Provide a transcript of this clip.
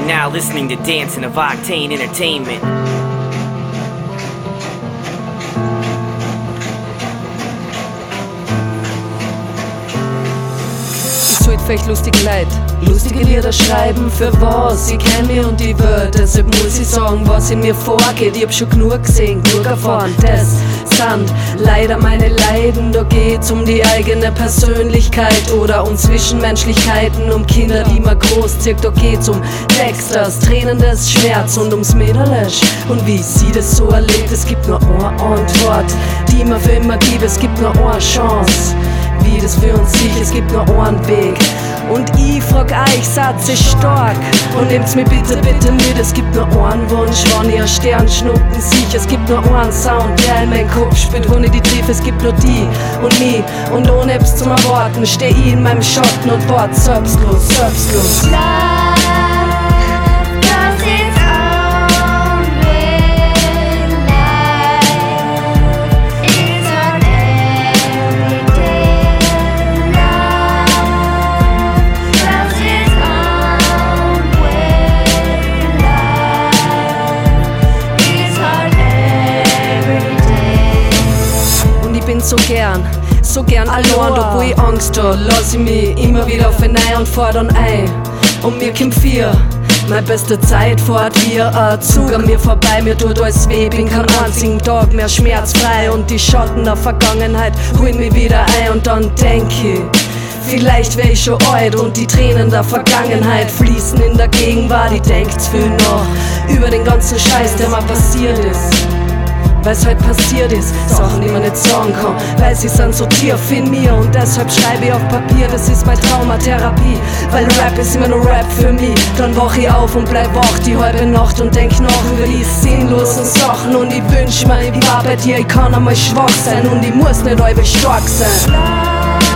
now listening to Dancing of Octane Entertainment. Ich sollt vielleicht lustig leid, lustige Lieder schreiben, für was? Ich kenn mich und ich will, deshalb muss ich sagen, was in mir vorgeht. Ich hab schon genug gesehen, genug erfahren, das sind leider meine Leiden. Da geht's um die eigene Persönlichkeit oder um Zwischenmenschlichkeiten, um Kinder, die man großzieht. Da geht's um Texters, Tränen des Schmerz und ums Mäderlesch und wie sie das so erlebt. Es gibt nur eine Antwort, die man für immer gibt, es gibt nur eine Chance, wie das für uns sich, es gibt nur einen Weg. Und ich frag euch, seid ihr stark? Und nehmt's mir bitte, bitte mit, es gibt nur einen Wunsch, wann ihr Sternschnuppen sich. Es gibt nur einen Sound, der in meinen Kopf spielt, ohne die Tiefe, es gibt nur die und mich. Und ohne etwas zum Erwarten, steh ich in meinem Schatten und wart selbstlos, selbstlos. So gern allein, da wo ich Angst hab, lass ich mich immer wieder auf ein und fahr dann ein. Und mir kommt vier, meine beste Zeit fährt wie ein Zug an mir vorbei, mir tut alles weh, bin keinen einzigen Tag mehr schmerzfrei. Und die Schatten der Vergangenheit holen mich wieder ein und dann denk ich, vielleicht wär ich schon alt und die Tränen der Vergangenheit fließen in der Gegenwart. Ich denkt's viel noch über den ganzen Scheiß, der mal passiert ist. Weil's heute passiert ist, Sachen, die man nicht sagen kann, weil sie sind so tief in mir und deshalb schreibe ich auf Papier, das ist meine Traumatherapie, weil Rap ist immer nur Rap für mich. Dann wach ich auf und bleib wach die halbe Nacht und denk nach über die sinnlosen Sachen und ich wünsch mir, ich war bei dir, ich kann einmal schwach sein und ich muss nicht allweil stark sein.